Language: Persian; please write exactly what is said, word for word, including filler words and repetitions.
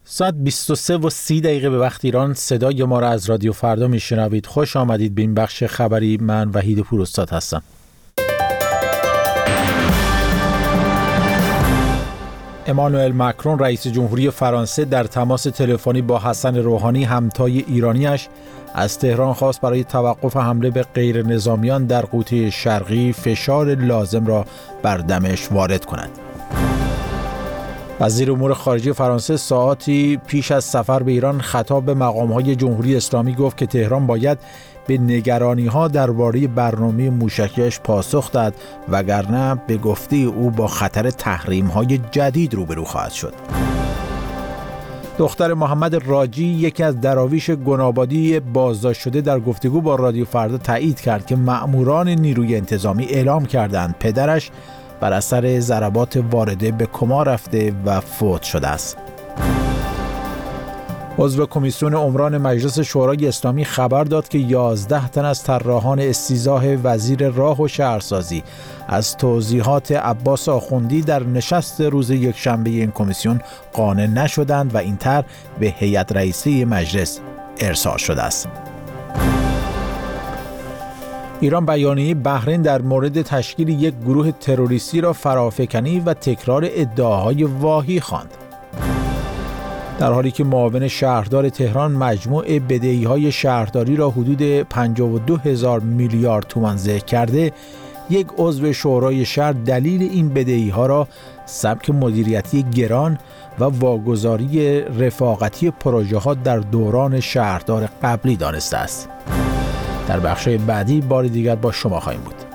ساعت بیست و سه و سی دقیقه به وقت ایران صدای ما را از رادیو فردا میشنوید. خوش آمدید به این بخش خبری. من وحید پوراستاد هستم. امانوئل مکرون رئیس جمهوری فرانسه در تماس تلفنی با حسن روحانی همتای ایرانیش از تهران خواست برای توقف حمله به غیر نظامیان در قوطه شرقی فشار لازم را بر دمشق وارد کند. وزیر امور خارجه فرانسه ساعاتی پیش از سفر به ایران خطاب به مقام‌های جمهوری اسلامی گفت که تهران باید به نگرانی‌ها درباره برنامه موشکیش پاسخ داد، وگرنه به گفته او با خطر تحریم‌های جدید روبرو خواهد شد. دختر محمد راجی، یکی از دراویش گنابادی بازداشت شده، در گفتگو با رادیو فردا تایید کرد که مأموران نیروی انتظامی اعلام کردند پدرش بر اثر ضربات وارده به کما رفته و فوت شده است. عضو کمیسیون عمران مجلس شورای اسلامی خبر داد که یازده تن از طراحان استیضاح وزیر راه و شهرسازی از توضیحات عباس آخوندی در نشست روز یکشنبه این کمیسیون قانع نشدند و این طرح به هیئت رئیسه مجلس ارسال شده است. ایران بیانیه بحرین در مورد تشکیل یک گروه تروریستی را فرافکنی و تکرار ادعاهای واهی خواند. در حالی که معاون شهردار تهران مجموع بدهی‌های شهرداری را حدود پنجاه و دو هزار میلیارد تومان ذکر کرده، یک عضو شورای شهر دلیل این بدهی‌ها را سبک مدیریتی گران و واگذاری رفاقتی پروژه‌ها در دوران شهردار قبلی دانسته است. در بخش بعدی بار دیگر با شما خواهیم بود.